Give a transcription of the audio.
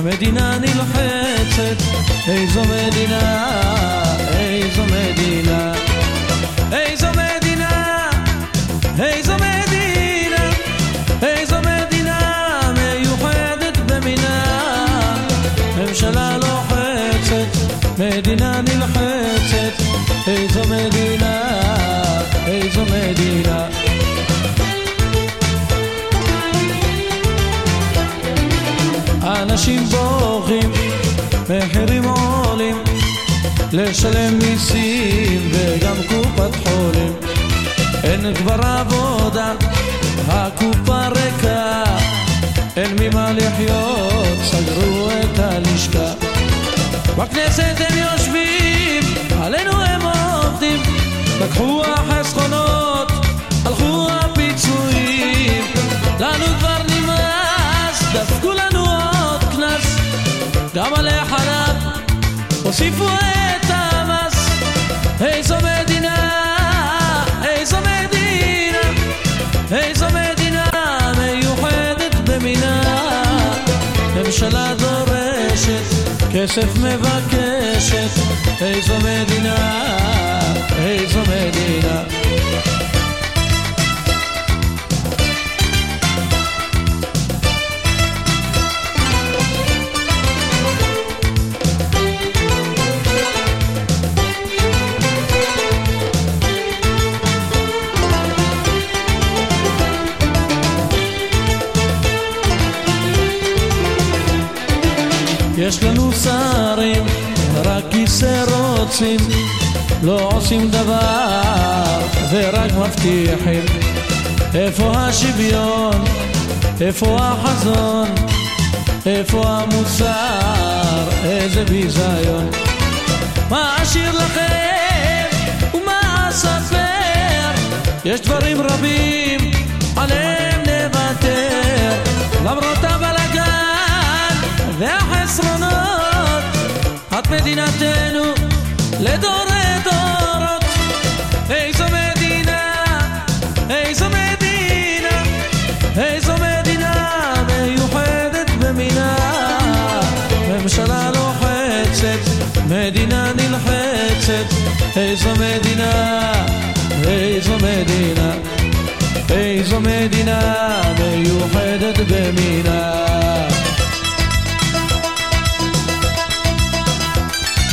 מדינה נלחצת, איזו מדינה, איזו מדינה, איזו מדינה, איזו מדינה, איזו מדינה מיוחדת במינה. ממשלה לוחצת, מדינה נלחצת, איזו מדינה, איזו מדינה. אנשים בוכים, מחירים עולים, לשלם מיסים וגם קופת חולים. אין כבר עבודה, הקופה ריקה, אין ממה לחיות, סגרו את הלשכה. בכנסת הם יושבים, עלינו הם עובדים, לקחו החסכונות, הלכו הפיצויים. לנו כבר נמאס, דפקו לנו עוד כנס, גם על החלב הוסיפו את המס. איזו מדינה, איזו מדינה, איזו מדינה מיוחדת במינה. ממשלה דורשת, כסף מבקשת, איזו מדינה, איזו מדינה. יש לנו שרים, רק כיסא רוצים, לא עושים דבר ורק מבטיחים. איפה השוויון, איפה החזון, איפה המוסר, איזה ביזיון. מה אשיר לכם ומה אספר, יש דברים רבים עליהם נוותר. למרות הבלגן והחסרונות, את מדינתנו לדורי דורות. איזו מדינה, איזו מדינה, איזו מדינה מיוחדת במינה. ממשלה לוחצת, מדינה נלחצת, איזו מדינה, איזו מדינה, איזו מדינה מיוחדת במינה.